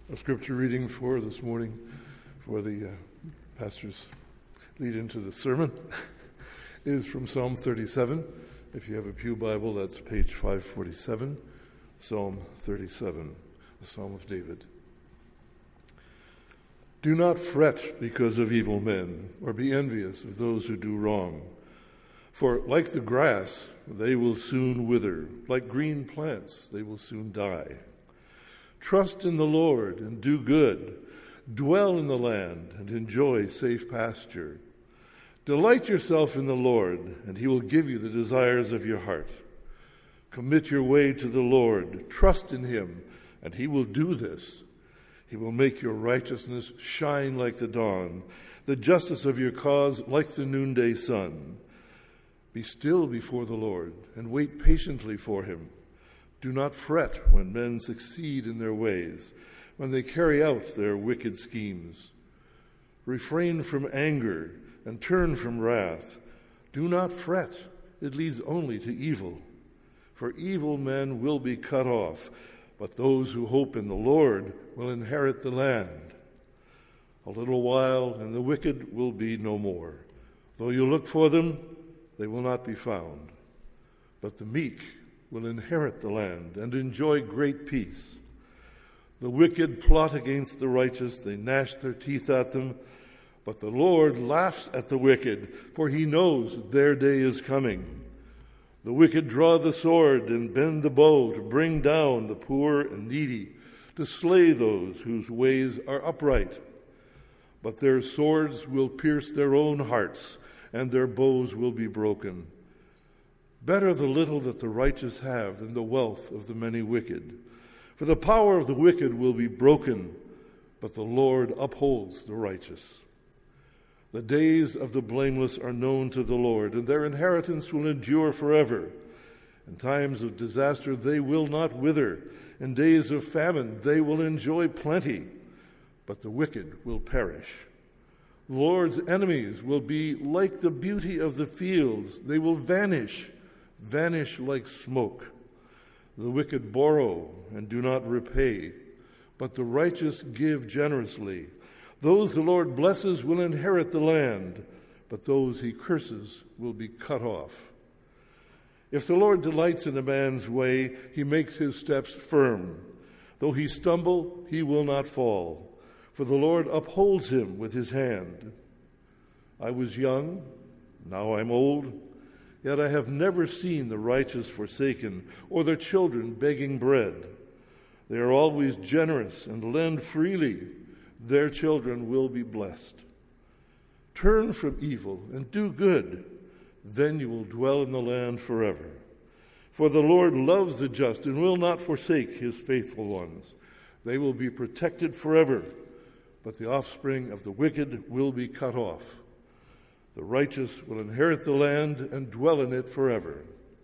A scripture reading for this morning for the pastor's lead into the sermon is from Psalm 37. If you have a pew Bible, that's page 547, Psalm 37, the Psalm of David. Do not fret because of evil men, or be envious of those who do wrong. For like the grass, they will soon wither. Like green plants, they will soon die. Trust in the Lord and do good. Dwell in the land and enjoy safe pasture. Delight yourself in the Lord, and he will give you the desires of your heart. Commit your way to the Lord. Trust in him, and he will do this. He will make your righteousness shine like the dawn, the justice of your cause like the noonday sun. Be still before the Lord and wait patiently for him. Do not fret when men succeed in their ways, when they carry out their wicked schemes. Refrain from anger and turn from wrath. Do not fret, it leads only to evil. For evil men will be cut off, but those who hope in the Lord will inherit the land. A little while, and the wicked will be no more. Though you look for them, they will not be found. But the meek will inherit the land and enjoy great peace. The wicked plot against the righteous, they gnash their teeth at them, but the Lord laughs at the wicked, for he knows their day is coming. The wicked draw the sword and bend the bow to bring down the poor and needy, to slay those whose ways are upright. But their swords will pierce their own hearts, and their bows will be broken. Better the little that the righteous have than the wealth of the many wicked. For the power of the wicked will be broken, but the Lord upholds the righteous. The days of the blameless are known to the Lord, and their inheritance will endure forever. In times of disaster they will not wither. In days of famine they will enjoy plenty, but the wicked will perish. The Lord's enemies will be like the beauty of the fields. They will vanish like smoke. The wicked borrow and do not repay, but the righteous give generously. Those the Lord blesses will inherit the land, but those he curses will be cut off. If the Lord delights in a man's way, he makes his steps firm. Though he stumble, he will not fall, for the Lord upholds him with his hand. I was young, now I'm old, yet I have never seen the righteous forsaken or their children begging bread. They are always generous and lend freely. Their children will be blessed. Turn from evil and do good. Then you will dwell in the land forever. For the Lord loves the just and will not forsake his faithful ones. They will be protected forever, but the offspring of the wicked will be cut off. The righteous will inherit the land and dwell in it forever.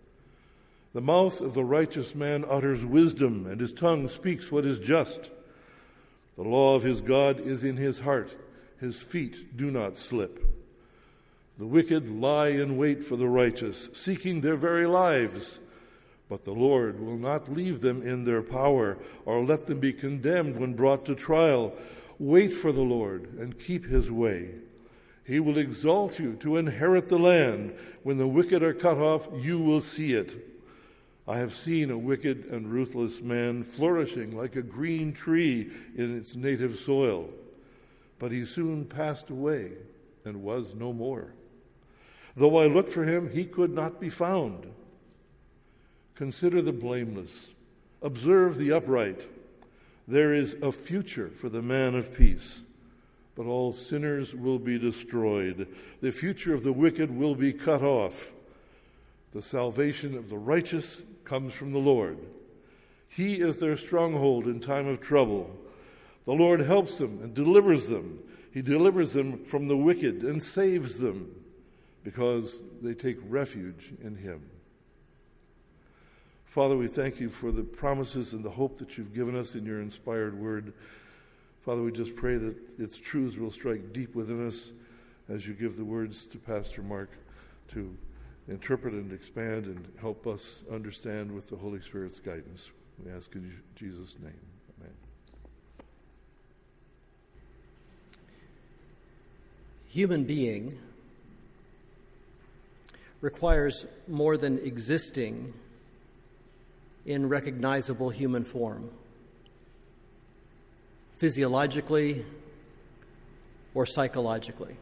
The mouth of the righteous man utters wisdom, and his tongue speaks what is just. The law of his God is in his heart. His feet do not slip. The wicked lie in wait for the righteous, seeking their very lives. But the Lord will not leave them in their power, or let them be condemned when brought to trial. Wait for the Lord and keep his way. He will exalt you to inherit the land. When the wicked are cut off, you will see it. I have seen a wicked and ruthless man flourishing like a green tree in its native soil. But he soon passed away and was no more. Though I looked for him, he could not be found. Consider the blameless. Observe the upright. There is a future for the man of peace. But all sinners will be destroyed. The future of the wicked will be cut off. The salvation of the righteous comes from the Lord. He is their stronghold in time of trouble. The Lord helps them and delivers them. He delivers them from the wicked and saves them because they take refuge in him. Father, we thank you for the promises and the hope that you've given us in your inspired word. Father, we just pray that its truths will strike deep within us as you give the words to Pastor Mark to interpret and expand and help us understand with the Holy Spirit's guidance. We ask in Jesus' name. Amen. human being requires more than existing in recognizable human form, physiologically or psychologically.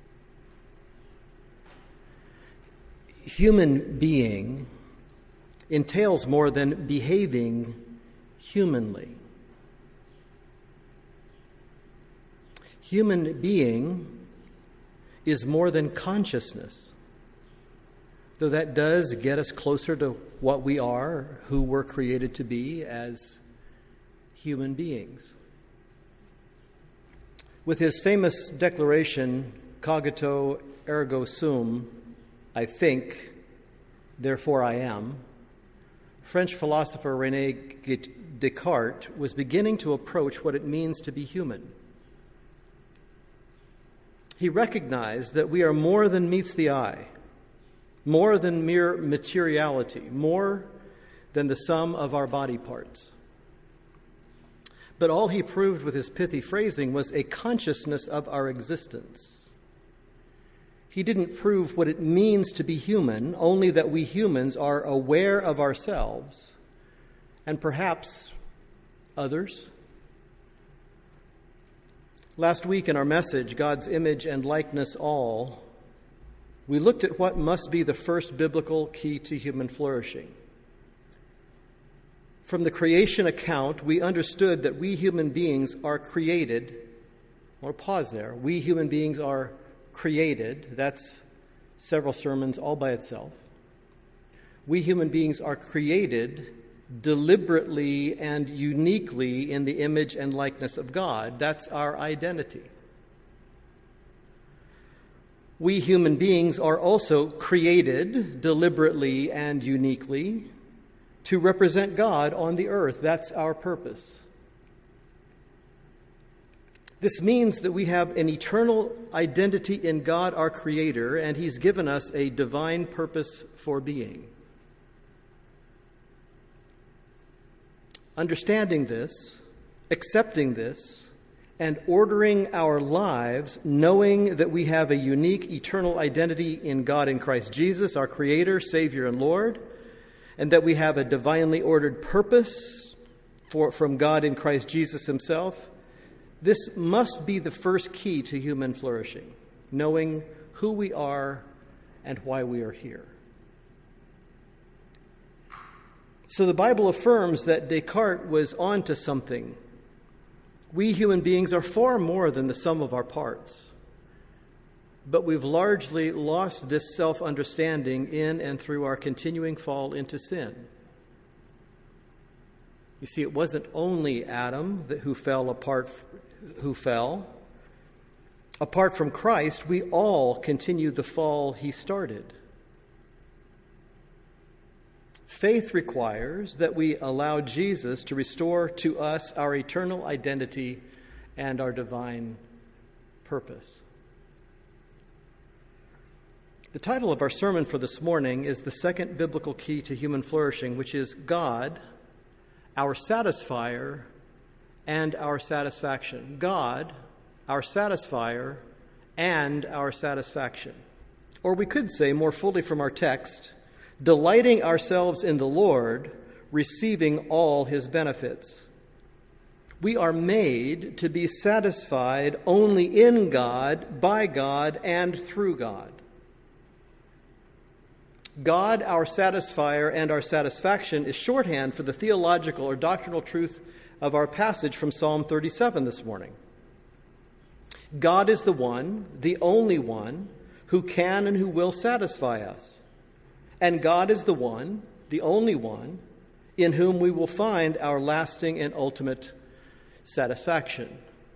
Human being entails more than behaving humanly. Human being is more than consciousness, though that does get us closer to what we are, who we're created to be as human beings. With his famous declaration, cogito ergo sum, I think, therefore I am, French philosopher René Descartes was beginning to approach what it means to be human. He recognized that we are more than meets the eye, more than mere materiality, more than the sum of our body parts. But all he proved with his pithy phrasing was a consciousness of our existence. He didn't prove what it means to be human, only that we humans are aware of ourselves and perhaps others. Last week in our message, God's image and likeness all, we looked at what must be the first biblical key to human flourishing. From the creation account, we understood that we human beings are created. I'll pause there. We human beings are created. That's several sermons all by itself. We human beings are created deliberately and uniquely in the image and likeness of God. That's our identity. We human beings are also created deliberately and uniquely to represent God on the earth. That's our purpose. This means that we have an eternal identity in God, our Creator, and He's given us a divine purpose for being. Understanding this, accepting this, and ordering our lives, knowing that we have a unique eternal identity in God in Christ Jesus, our Creator, Savior, and Lord, and that we have a divinely ordered purpose from God in Christ Jesus Himself, this must be the first key to human flourishing, knowing who we are and why we are here. So the Bible affirms that Descartes was onto something. We human beings are far more than the sum of our parts, but we've largely lost this self-understanding in and through our continuing fall into sin. You see, it wasn't only Adam who fell. Apart from Christ, we all continue the fall he started. Faith requires that we allow Jesus to restore to us our eternal identity and our divine purpose. The title of our sermon for this morning is the second biblical key to human flourishing, which is God, our satisfier, and our satisfaction. God, our satisfier, and our satisfaction. Or we could say more fully from our text, delighting ourselves in the Lord, receiving all His benefits. We are made to be satisfied only in God, by God, and through God. God, our satisfier, and our satisfaction is shorthand for the theological or doctrinal truth of our passage from Psalm 37 this morning. God is the one, the only one, who can and who will satisfy us. And God is the one, the only one, in whom we will find our lasting and ultimate satisfaction.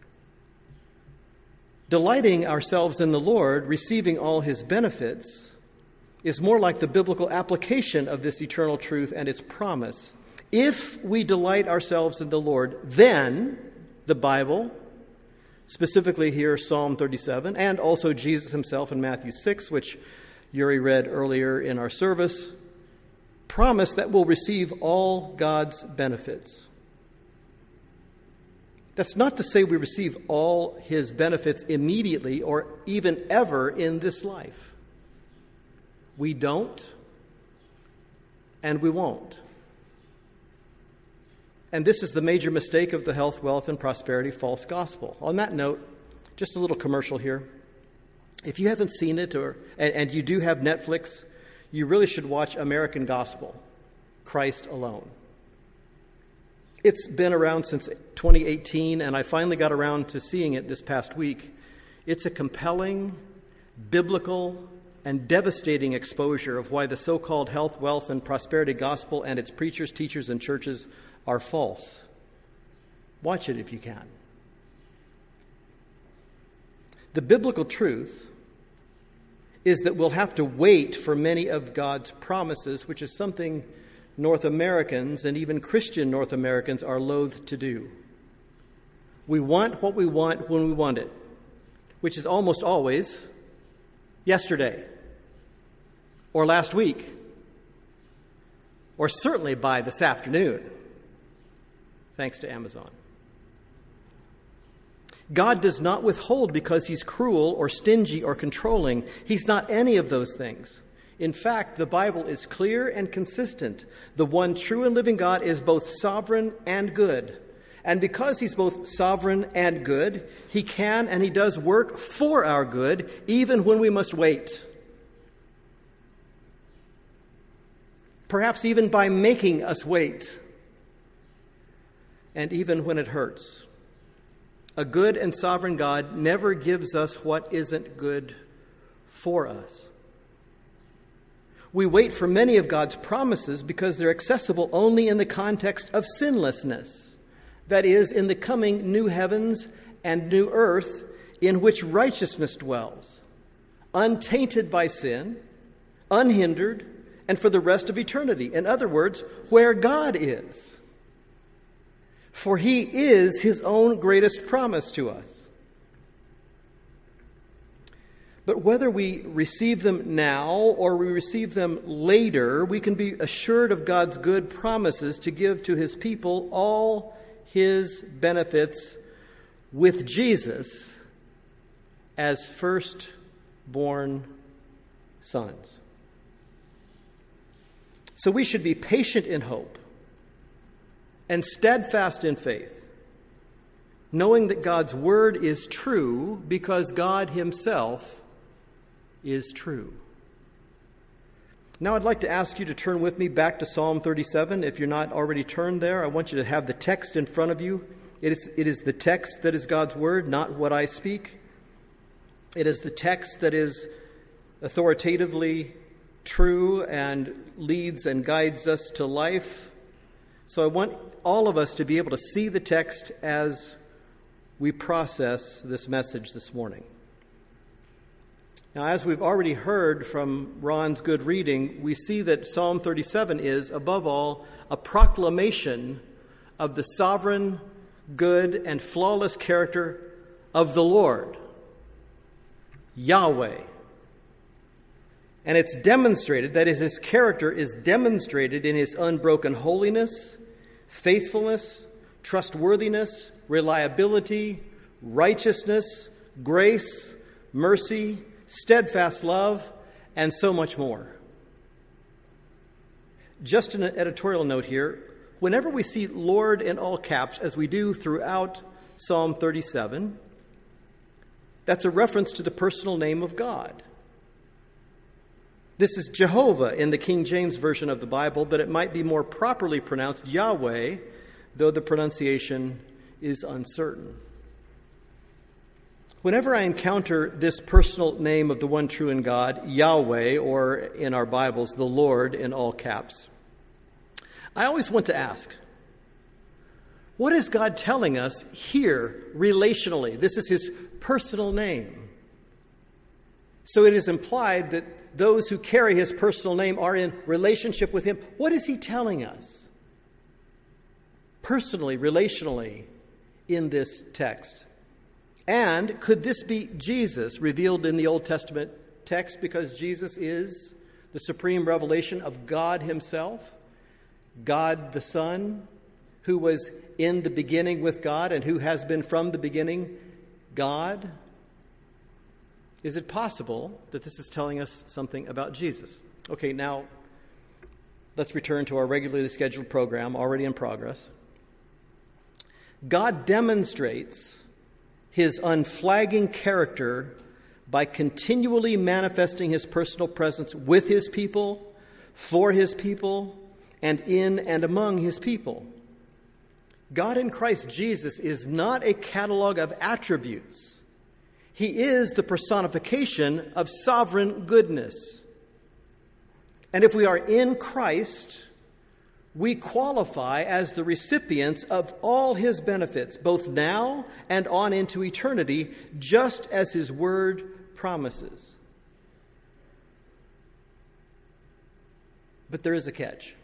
Delighting ourselves in the Lord, receiving all His benefits, is more like the biblical application of this eternal truth and its promise. If we delight ourselves in the Lord, then the Bible, specifically here Psalm 37, and also Jesus Himself in Matthew 6, which Yuri read earlier in our service, promise that we'll receive all God's benefits. That's not to say we receive all his benefits immediately or even ever in this life. We don't, and we won't. And this is the major mistake of the health, wealth, and prosperity false gospel. On that note, just a little commercial here. If you haven't seen it and you do have Netflix, you really should watch American Gospel, Christ Alone. It's been around since 2018, and I finally got around to seeing it this past week. It's a compelling, biblical, and devastating exposure of why the so-called health, wealth, and prosperity gospel and its preachers, teachers, and churches are false. Watch it if you can. The biblical truth is that we'll have to wait for many of God's promises, which is something North Americans and even Christian North Americans are loath to do. We want what we want when we want it, which is almost always yesterday or last week or certainly by this afternoon, thanks to Amazon. God does not withhold because he's cruel or stingy or controlling. He's not any of those things. In fact, the Bible is clear and consistent. The one true and living God is both sovereign and good. And because he's both sovereign and good, he can and he does work for our good, even when we must wait. Perhaps even by making us wait. And even when it hurts. A good and sovereign God never gives us what isn't good for us. We wait for many of God's promises because they're accessible only in the context of sinlessness. That is, in the coming new heavens and new earth in which righteousness dwells, untainted by sin, unhindered, and for the rest of eternity. In other words, where God is. For he is his own greatest promise to us. But whether we receive them now or we receive them later, we can be assured of God's good promises to give to his people all his benefits with Jesus as firstborn sons. So we should be patient in hope and steadfast in faith, knowing that God's word is true because God himself is true. Now I'd like to ask you to turn with me back to Psalm 37. If you're not already turned there, I want you to have the text in front of you. It is the text that is God's word, not what I speak. It is the text that is authoritatively true and leads and guides us to life. So I want all of us to be able to see the text as we process this message this morning. Now, as we've already heard from Ron's good reading, we see that Psalm 37 is, above all, a proclamation of the sovereign, good, and flawless character of the Lord, Yahweh. And it's demonstrated, that is, his character is demonstrated in his unbroken holiness, faithfulness, trustworthiness, reliability, righteousness, grace, mercy, steadfast love, and so much more. Just an editorial note here, whenever we see Lord in all caps, as we do throughout Psalm 37, that's a reference to the personal name of God. This is Jehovah in the King James Version of the Bible, but it might be more properly pronounced Yahweh, though the pronunciation is uncertain. Whenever I encounter this personal name of the one true and God, Yahweh, or in our Bibles, the Lord in all caps, I always want to ask, what is God telling us here relationally? This is his personal name. So it is implied that those who carry his personal name are in relationship with him. What is he telling us? Personally, relationally, in this text. And could this be Jesus revealed in the Old Testament text, because Jesus is the supreme revelation of God himself, God the Son, who was in the beginning with God and who has been from the beginning God? Is it possible that this is telling us something about Jesus? Okay, now let's return to our regularly scheduled program, already in progress. God demonstrates his unflagging character by continually manifesting his personal presence with his people, for his people, and in and among his people. God in Christ Jesus is not a catalog of attributes. He is the personification of sovereign goodness. And if we are in Christ, we qualify as the recipients of all his benefits, both now and on into eternity, just as his word promises. But there is a catch.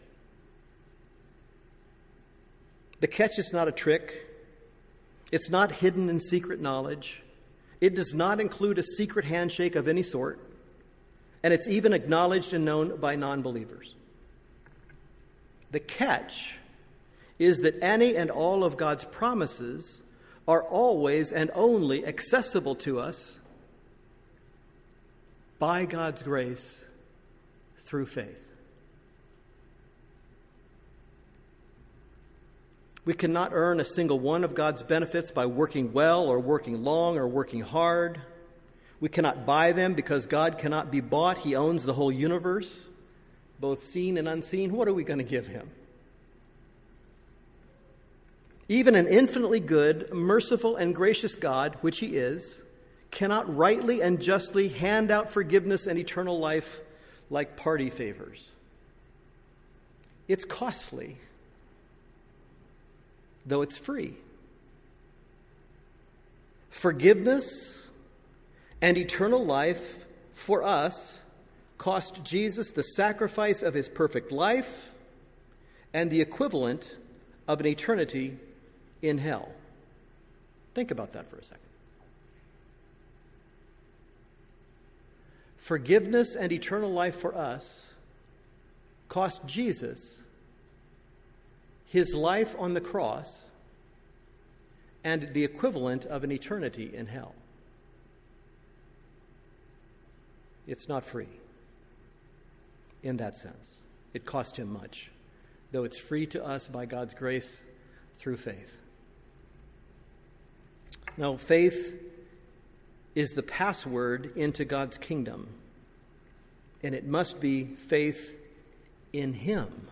The catch is not a trick. It's not hidden in secret knowledge. It does not include a secret handshake of any sort. And it's even acknowledged and known by non-believers. The catch is that any and all of God's promises are always and only accessible to us by God's grace through faith. We cannot earn a single one of God's benefits by working well or working long or working hard. We cannot buy them because God cannot be bought. He owns the whole universe, both seen and unseen. What are we going to give him? Even an infinitely good, merciful, and gracious God, which he is, cannot rightly and justly hand out forgiveness and eternal life like party favors. It's costly, though it's free. Forgiveness and eternal life for us cost Jesus the sacrifice of his perfect life and the equivalent of an eternity in hell. Think about that for a second. Forgiveness and eternal life for us cost Jesus his life on the cross and the equivalent of an eternity in hell. It's not free in that sense. It cost him much, though it's free to us by God's grace through faith. Now, faith is the password into God's kingdom, and it must be faith in him.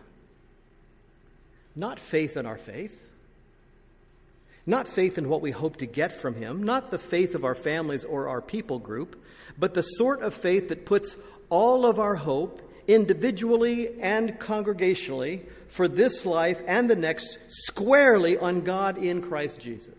Not faith in our faith, not faith in what we hope to get from him, not the faith of our families or our people group, but the sort of faith that puts all of our hope, individually and congregationally, for this life and the next, squarely on God in Christ Jesus.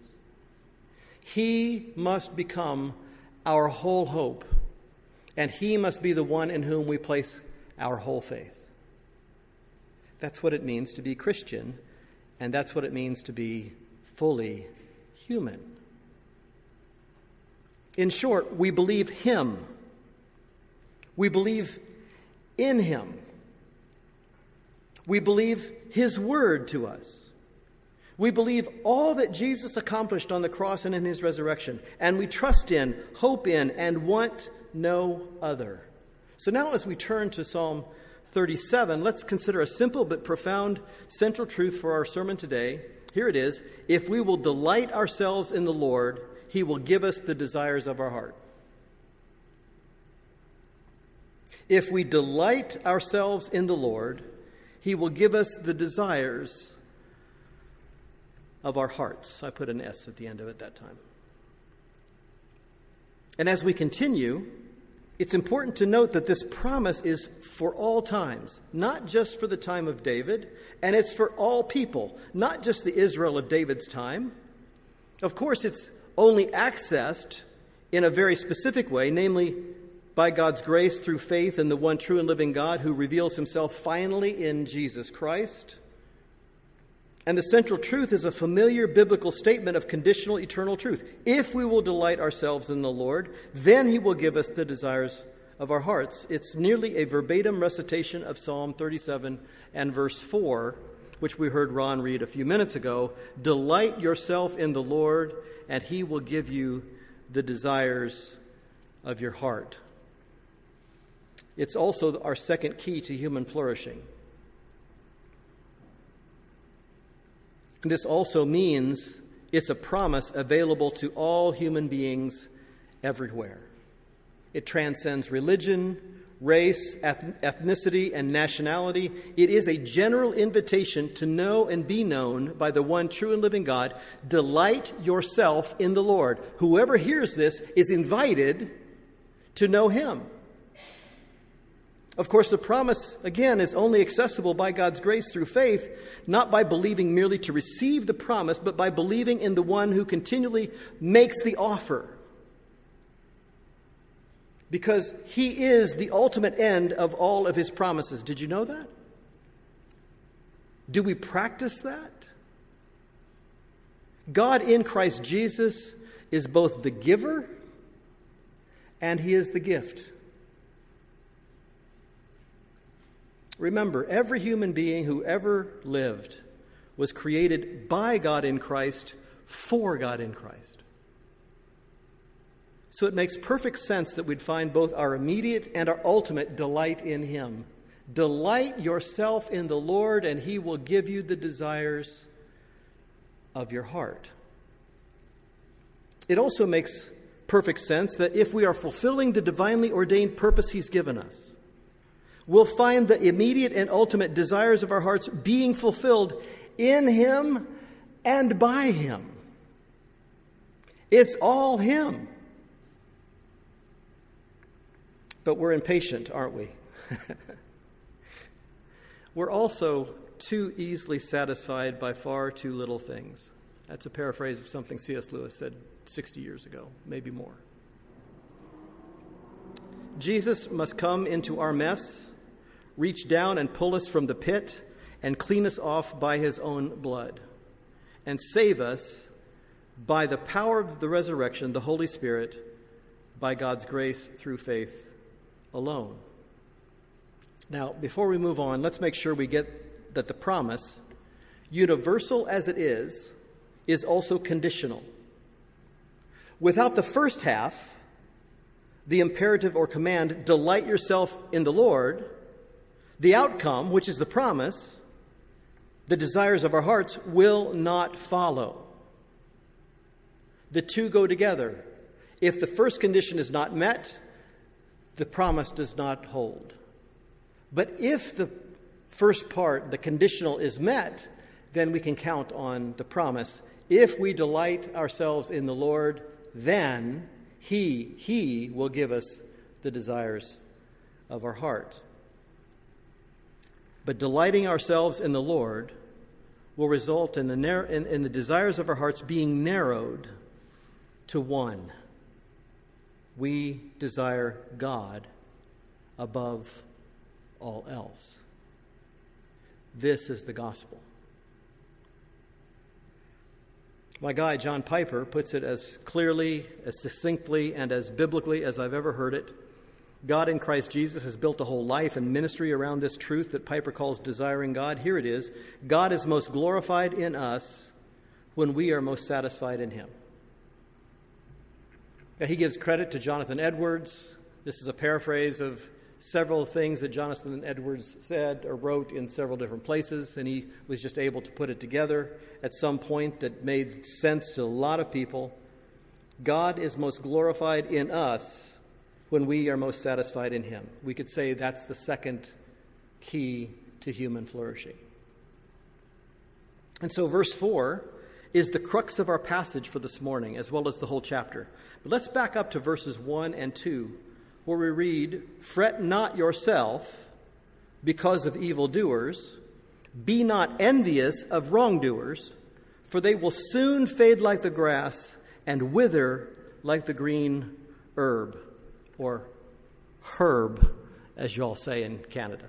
He must become our whole hope, and he must be the one in whom we place our whole faith. That's what it means to be Christian, and that's what it means to be fully human. In short, we believe him. We believe in him. We believe his word to us. We believe all that Jesus accomplished on the cross and in his resurrection, and we trust in, hope in, and want no other. So now as we turn to Psalm 37, let's consider a simple but profound central truth for our sermon today. Here it is. If we will delight ourselves in the Lord, he will give us the desires of our heart. If we delight ourselves in the Lord, he will give us the desires of our hearts. I put an S at the end of it that time. And as we continue, it's important to note that this promise is for all times, not just for the time of David, and it's for all people, not just the Israel of David's time. Of course, it's only accessed in a very specific way, namely by God's grace through faith in the one true and living God who reveals himself finally in Jesus Christ. And the central truth is a familiar biblical statement of conditional eternal truth. If we will delight ourselves in the Lord, then he will give us the desires of our hearts. It's nearly a verbatim recitation of Psalm 37 and verse 4, which we heard Ron read a few minutes ago. Delight yourself in the Lord, and he will give you the desires of your heart. It's also our second key to human flourishing. And this also means it's a promise available to all human beings everywhere. It transcends religion, race, ethnicity, and nationality. It is a general invitation to know and be known by the one true and living God. Delight yourself in the Lord. Whoever hears this is invited to know him. Of course, the promise, again, is only accessible by God's grace through faith, not by believing merely to receive the promise, but by believing in the one who continually makes the offer. Because he is the ultimate end of all of his promises. Did you know that? Do we practice that? God in Christ Jesus is both the giver and he is the gift. Remember, every human being who ever lived was created by God in Christ, for God in Christ. So it makes perfect sense that we'd find both our immediate and our ultimate delight in him. Delight yourself in the Lord, and he will give you the desires of your heart. It also makes perfect sense that if we are fulfilling the divinely ordained purpose he's given us, we'll find the immediate and ultimate desires of our hearts being fulfilled in him and by him. It's all him. But we're impatient, aren't we? We're also too easily satisfied by far too little things. That's a paraphrase of something C.S. Lewis said 60 years ago, maybe more. Jesus must come into our mess, reach down and pull us from the pit, and clean us off by his own blood, and save us by the power of the resurrection, the Holy Spirit, by God's grace through faith alone. Now, before we move on, let's make sure we get that the promise, universal as it is also conditional. Without the first half, the imperative or command, delight yourself in the Lord, the outcome, which is the promise, the desires of our hearts, will not follow. The two go together. If the first condition is not met, the promise does not hold. But if the first part, the conditional, is met, then we can count on the promise. If we delight ourselves in the Lord, then He will give us the desires of our heart. But delighting ourselves in the Lord will result in the desires of our hearts being narrowed to one. We desire God above all else. This is the gospel. My guy, John Piper, puts it as clearly, as succinctly, and as biblically as I've ever heard it. God in Christ Jesus has built a whole life and ministry around this truth that Piper calls desiring God. Here it is. God is most glorified in us when we are most satisfied in Him. Now, he gives credit to Jonathan Edwards. This is a paraphrase of several things that Jonathan Edwards said or wrote in several different places, and he was just able to put it together at some point that made sense to a lot of people. God is most glorified in us when we are most satisfied in Him. We could say that's the second key to human flourishing. And so verse 4 is the crux of our passage for this morning, as well as the whole chapter. But let's back up to verses 1 and 2, where we read, "Fret not yourself because of evildoers. Be not envious of wrongdoers, for they will soon fade like the grass and wither like the green herb," or herb, as you all say in Canada.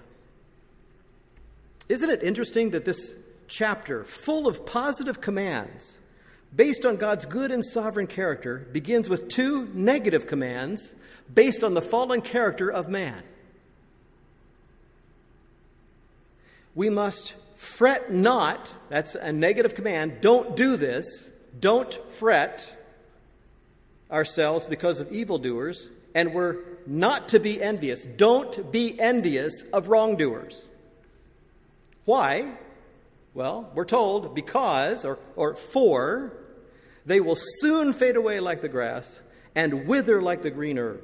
Isn't it interesting that this chapter, full of positive commands based on God's good and sovereign character, begins with two negative commands based on the fallen character of man? We must Fret not, that's a negative command, don't do this, don't fret ourselves because of evildoers, and we're not to be envious. Don't be envious of wrongdoers. Why? Well, we're told because, or for, they will soon fade away like the grass and wither like the green herb.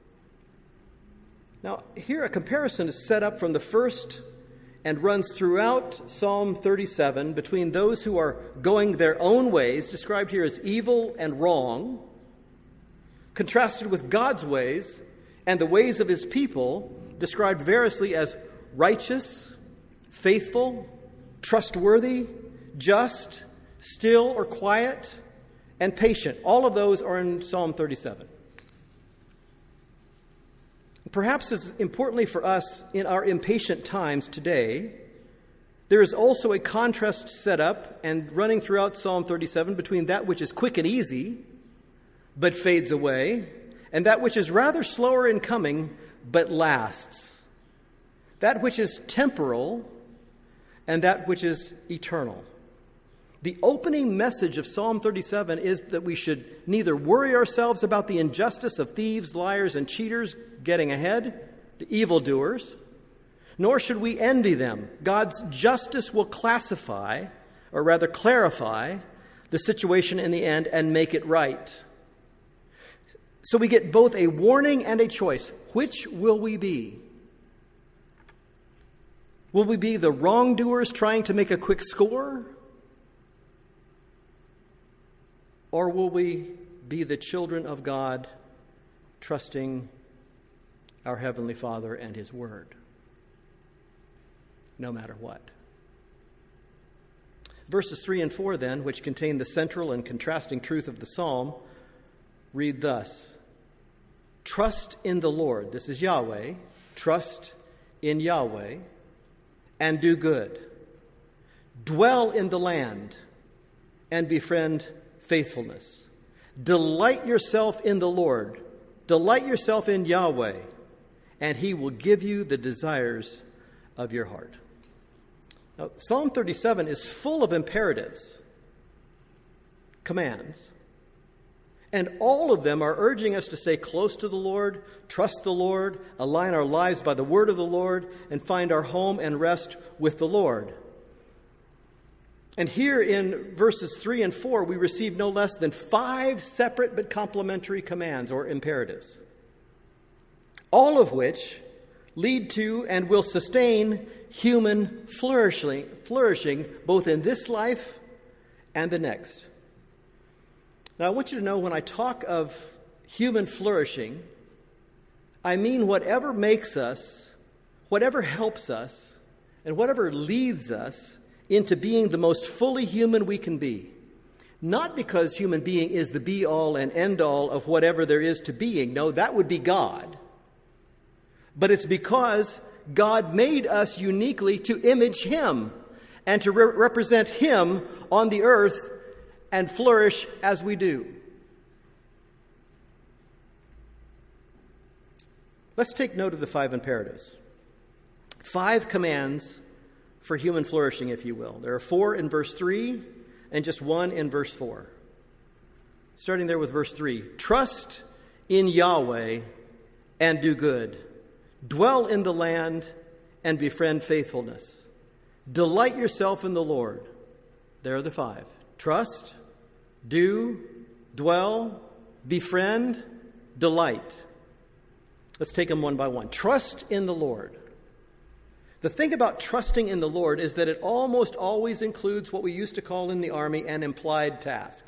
Now, here a comparison is set up from the first and runs throughout Psalm 37 between those who are going their own ways, described here as evil and wrong, contrasted with God's ways and the ways of his people, described variously as righteous, faithful, trustworthy, just, still or quiet, and patient. All of those are in Psalm 37. Perhaps as importantly for us in our impatient times today, there is also a contrast set up and running throughout Psalm 37 between that which is quick and easy, but fades away, and that which is rather slower in coming, but lasts. That which is temporal, and that which is eternal. The opening message of Psalm 37 is that we should neither worry ourselves about the injustice of thieves, liars, and cheaters getting ahead, the evildoers, nor should we envy them. God's justice will classify, or rather clarify, the situation in the end and make it right. So we get both a warning and a choice. Which will we be? Will we be the wrongdoers trying to make a quick score? Or will we be the children of God, trusting our Heavenly Father and His Word, no matter what? Verses 3 and 4, then, which contain the central and contrasting truth of the psalm, read thus: Trust in the Lord, this is Yahweh, trust in Yahweh, and do good. Dwell in the land and befriend faithfulness. Delight yourself in the Lord. Delight yourself in Yahweh, and He will give you the desires of your heart. Now, Psalm 37 is full of imperatives, commands, and all of them are urging us to stay close to the Lord, trust the Lord, align our lives by the word of the Lord, and find our home and rest with the Lord. And here in verses 3 and 4, we receive no less than 5 separate but complementary commands or imperatives, all of which lead to and will sustain human flourishing both in this life and the next. Now, I want you to know when I talk of human flourishing, I mean whatever makes us, whatever helps us, and whatever leads us into being the most fully human we can be. Not because human being is the be-all and end-all of whatever there is to being. No, that would be God. But it's because God made us uniquely to image Him and to represent Him on the earth and flourish as we do. Let's take note of the 5 imperatives. 5 commands for human flourishing, if you will. There are 4 in verse 3 and just 1 in verse 4. Starting there with verse 3. Trust in Yahweh and do good. Dwell in the land and befriend faithfulness. Delight yourself in the Lord. There are the 5. Trust, do, dwell, befriend, delight. Let's take them one by one. Trust in the Lord. The thing about trusting in the Lord is that it almost always includes what we used to call in the Army an implied task.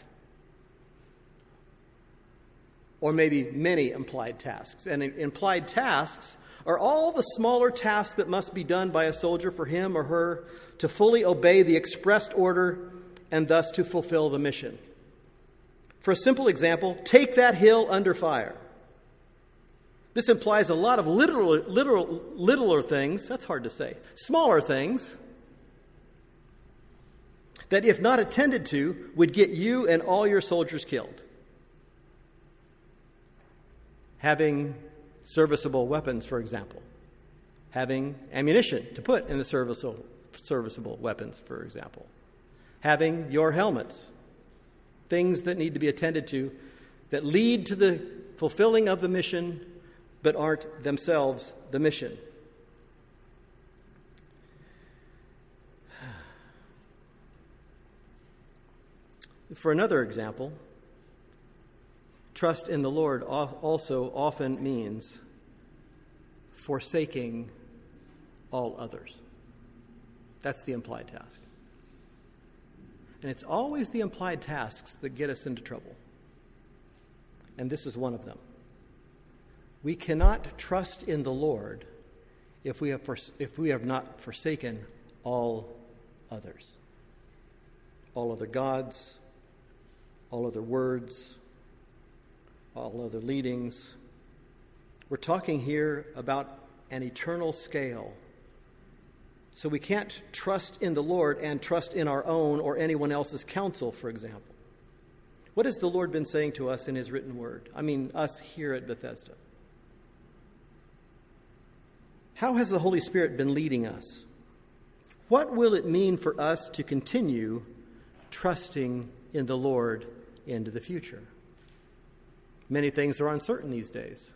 Or maybe many implied tasks. And implied tasks are all the smaller tasks that must be done by a soldier for him or her to fully obey the expressed order and thus to fulfill the mission. For a simple example, take that hill under fire. This implies a lot of littler things, that's hard to say, smaller things, that if not attended to, would get you and all your soldiers killed. Having serviceable weapons, for example. Having ammunition to put in the serviceable weapons, for example. Having your helmets, things that need to be attended to that lead to the fulfilling of the mission but aren't themselves the mission. For another example, trust in the Lord also often means forsaking all others. That's the implied task. And it's always the implied tasks that get us into trouble. And this is one of them. We cannot trust in the Lord if we have not forsaken all others. All other gods, all other words, all other leadings. We're talking here about an eternal scale. So we can't trust in the Lord and trust in our own or anyone else's counsel, for example. What has the Lord been saying to us in his written word? I mean, us here at Bethesda. How has the Holy Spirit been leading us? What will it mean for us to continue trusting in the Lord into the future? Many things are uncertain these days.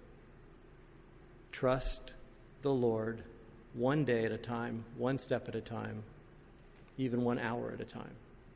Trust the Lord one day at a time, one step at a time, even 1 hour at a time.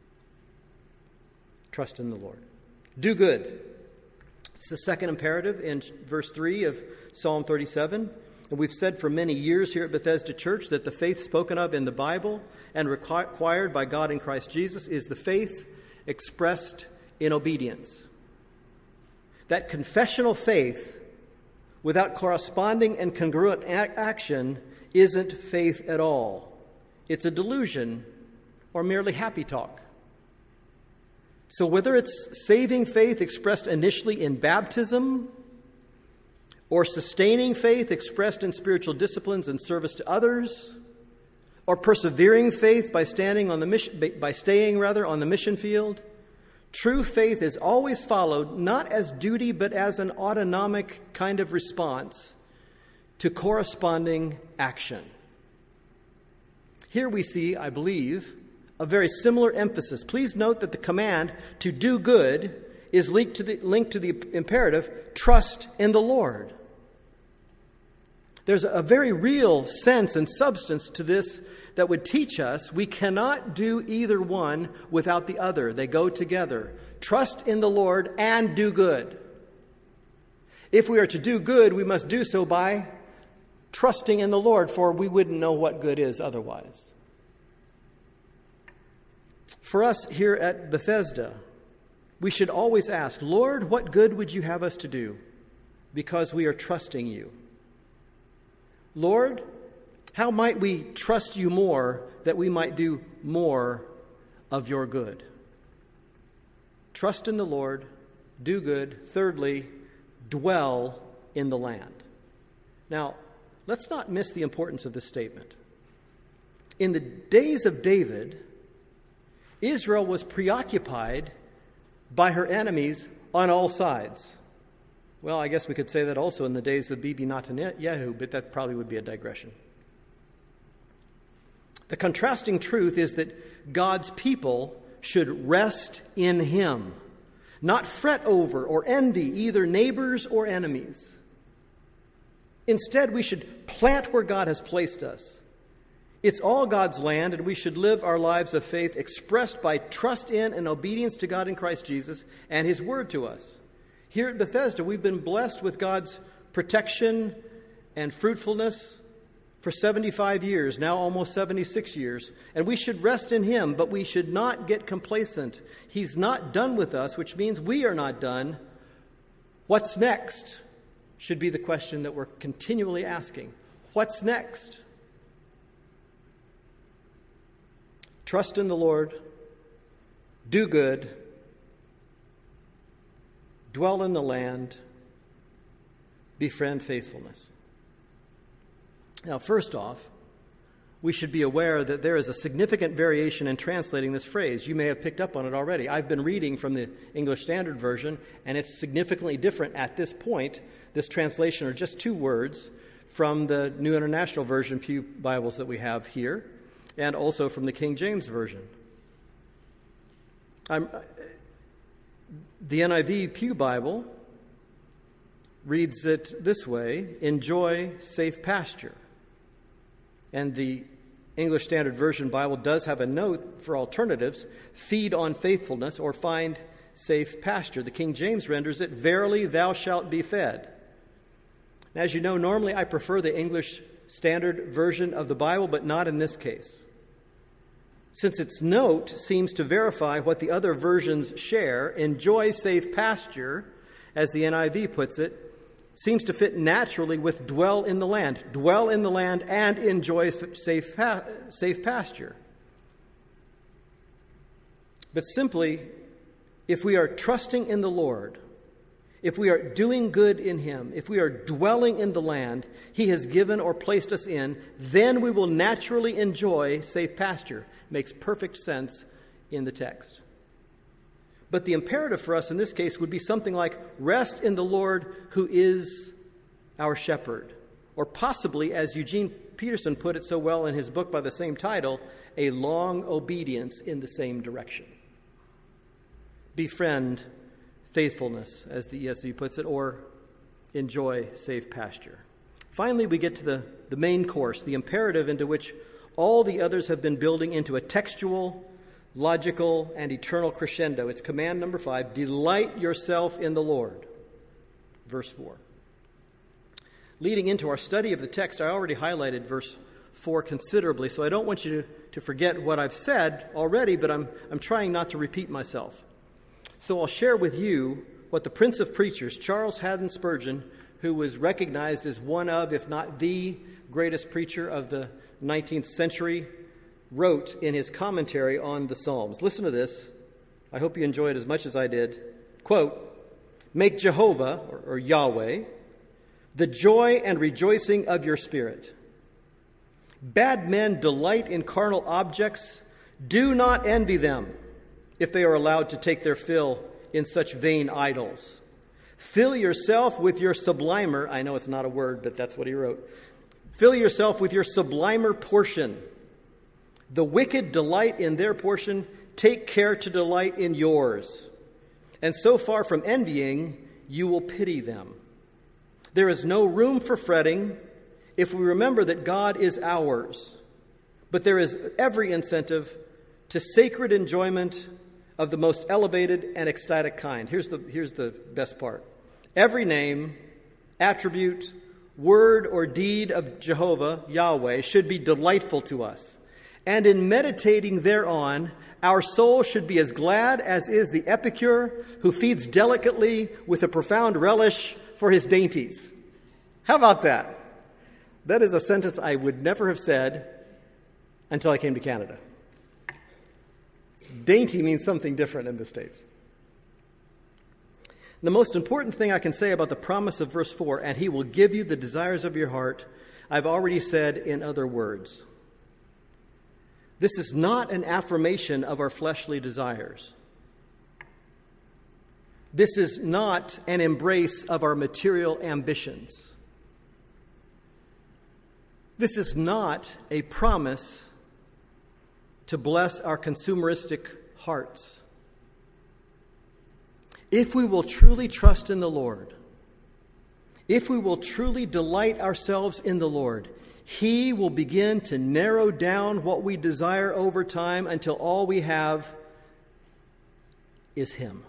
Trust in the Lord. Do good. It's the second imperative in verse 3 of Psalm 37. And we've said for many years here at Bethesda Church that the faith spoken of in the Bible and required by God in Christ Jesus is the faith expressed in obedience. That confessional faith without corresponding and congruent action isn't faith at all. It's a delusion or merely happy talk. So whether it's saving faith expressed initially in baptism or sustaining faith expressed in spiritual disciplines and service to others, or persevering faith by staying on the mission field, true faith is always followed not as duty but as an autonomic kind of response to corresponding action. Here we see, I believe, a very similar emphasis. Please note that the command to do good is linked to the imperative, trust in the Lord. There's a very real sense and substance to this that would teach us we cannot do either one without the other. They go together. Trust in the Lord and do good. If we are to do good, we must do so by trusting in the Lord, for we wouldn't know what good is otherwise. For us here at Bethesda, we should always ask, Lord, what good would you have us to do? Because we are trusting you. Lord, how might we trust you more that we might do more of your good? Trust in the Lord, do good. Thirdly, dwell in the land. Now, let's not miss the importance of this statement. In the days of David, Israel was preoccupied by her enemies on all sides. Well, I guess we could say that also in the days of Bibi Netanyahu, but that probably would be a digression. The contrasting truth is that God's people should rest in him, not fret over or envy either neighbors or enemies. Instead, we should plant where God has placed us. It's all God's land, and we should live our lives of faith expressed by trust in and obedience to God in Christ Jesus and his word to us. Here at Bethesda, we've been blessed with God's protection and fruitfulness for 75 years, now almost 76 years, and we should rest in him, but we should not get complacent. He's not done with us, which means we are not done. What's next should be the question that we're continually asking. What's next? Trust in the Lord, do good, dwell in the land, befriend faithfulness. Now, first off, we should be aware that there is a significant variation in translating this phrase. You may have picked up on it already. I've been reading from the English Standard Version, and it's significantly different at this point. This translation are just 2 words from the New International Version Pew Bibles that we have here. and also from the King James Version. The NIV Pew Bible reads it this way: enjoy safe pasture. And the English Standard Version Bible does have a note for alternatives: feed on faithfulness or find safe pasture. The King James renders it, verily thou shalt be fed. Now, as you know, normally I prefer the English Standard Version of the Bible, but not in this case, since its note seems to verify what the other versions share. Enjoy safe pasture, as the NIV puts it, seems to fit naturally with dwell in the land. Dwell in the land and enjoy safe pasture. But simply, if we are trusting in the Lord, if we are doing good in Him, if we are dwelling in the land He has given or placed us in, then we will naturally enjoy safe pasture. Makes perfect sense in the text. But the imperative for us in this case would be something like, rest in the Lord who is our shepherd. Or possibly, as Eugene Peterson put it so well in his book by the same title, a long obedience in the same direction. Befriend faithfulness, as the ESV puts it, or enjoy safe pasture. Finally, we get to the main course, the imperative into which all the others have been building into a textual, logical, and eternal crescendo. It's command number 5, delight yourself in the Lord. Verse 4. Leading into our study of the text, I already highlighted verse 4 considerably, so I don't want you to forget what I've said already, but I'm trying not to repeat myself. So I'll share with you what the Prince of Preachers, Charles Haddon Spurgeon, who was recognized as one of, if not the greatest preacher of the 19th century, wrote in his commentary on the Psalms. Listen to this. I hope you enjoy it as much as I did. Quote, make Jehovah, or Yahweh, the joy and rejoicing of your spirit. Bad men delight in carnal objects. Do not envy them if they are allowed to take their fill in such vain idols. Fill yourself with your sublimer. I know it's not a word, but that's what he wrote. Fill yourself with your sublimer portion. The wicked delight in their portion. Take care to delight in yours. And so far from envying, you will pity them. There is no room for fretting if we remember that God is ours. But there is every incentive to sacred enjoyment of the most elevated and ecstatic kind. Here's the best part. Every name, attribute, word, or deed of Jehovah, Yahweh, should be delightful to us. And in meditating thereon, our soul should be as glad as is the epicure who feeds delicately with a profound relish for his dainties. How about that? That is a sentence I would never have said until I came to Canada. Dainty means something different in the States. The most important thing I can say about the promise of verse 4, and he will give you the desires of your heart, I've already said in other words. This is not an affirmation of our fleshly desires. This is not an embrace of our material ambitions. This is not a promise to bless our consumeristic hearts. If we will truly trust in the Lord, if we will truly delight ourselves in the Lord, He will begin to narrow down what we desire over time until all we have is Him.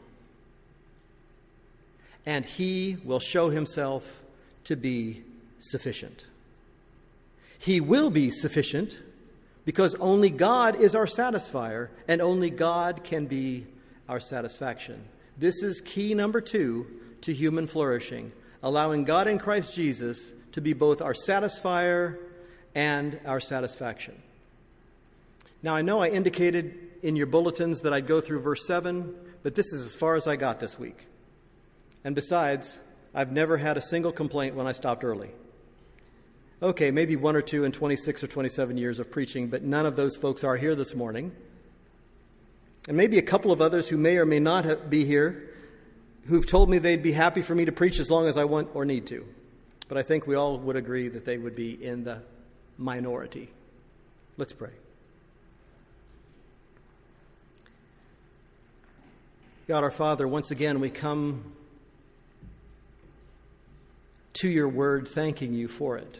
And He will show Himself to be sufficient. He will be sufficient because only God is our satisfier and only God can be our satisfaction. This is key number 2 to human flourishing, allowing God in Christ Jesus to be both our satisfier and our satisfaction. Now, I know I indicated in your bulletins that I'd go through verse 7, but this is as far as I got this week. And besides, I've never had a single complaint when I stopped early. Okay, maybe 1 or 2 in 26 or 27 years of preaching, but none of those folks are here this morning. And maybe a couple of others who may or may not be here who've told me they'd be happy for me to preach as long as I want or need to. But I think we all would agree that they would be in the minority. Let's pray. God our Father, once again we come to your word thanking you for it.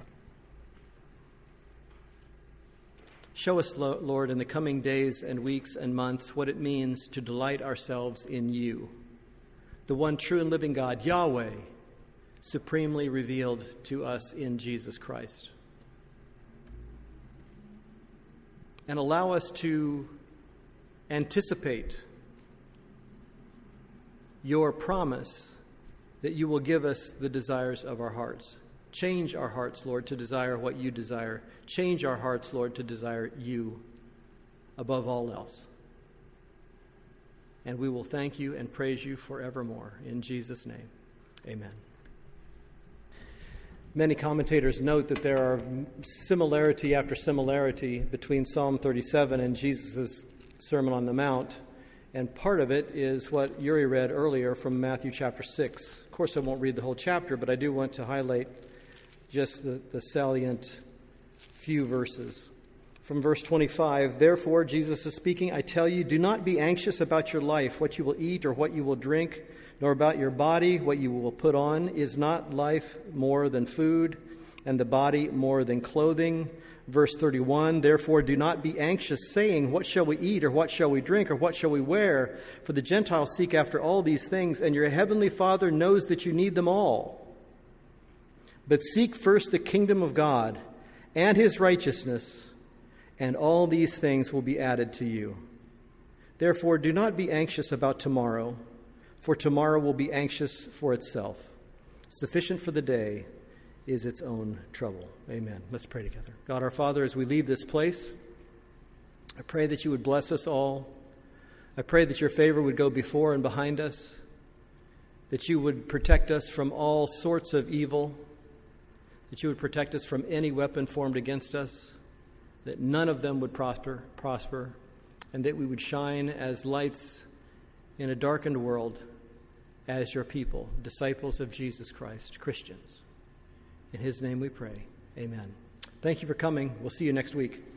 Show us, Lord, in the coming days and weeks and months what it means to delight ourselves in you, the one true and living God, Yahweh, supremely revealed to us in Jesus Christ. And allow us to anticipate your promise that you will give us the desires of our hearts. Change our hearts, Lord, to desire what you desire. Change our hearts, Lord, to desire you above all else. And we will thank you and praise you forevermore. In Jesus' name, amen. Many commentators note that there are similarity after similarity between Psalm 37 and Jesus' Sermon on the Mount. And part of it is what Yuri read earlier from Matthew chapter 6. Of course, I won't read the whole chapter, but I do want to highlight just the salient few verses. From verse 25, therefore, Jesus is speaking, I tell you, do not be anxious about your life, what you will eat or what you will drink, nor about your body, what you will put on. Is not life more than food, and the body more than clothing? Verse 31, therefore do not be anxious, saying, what shall we eat, or what shall we drink, or what shall we wear? For the Gentiles seek after all these things, and your heavenly Father knows that you need them all. But seek first the kingdom of God and his righteousness, and all these things will be added to you. Therefore do not be anxious about tomorrow, for tomorrow will be anxious for itself. Sufficient for the day is its own trouble. Amen. Let's pray together. God our Father, as we leave this place, I pray that you would bless us all. I pray that your favor would go before and behind us, that you would protect us from all sorts of evil, that you would protect us from any weapon formed against us, that none of them would prosper, and that we would shine as lights in a darkened world as your people, disciples of Jesus Christ, Christians. In his name we pray. Amen. Thank you for coming. We'll see you next week.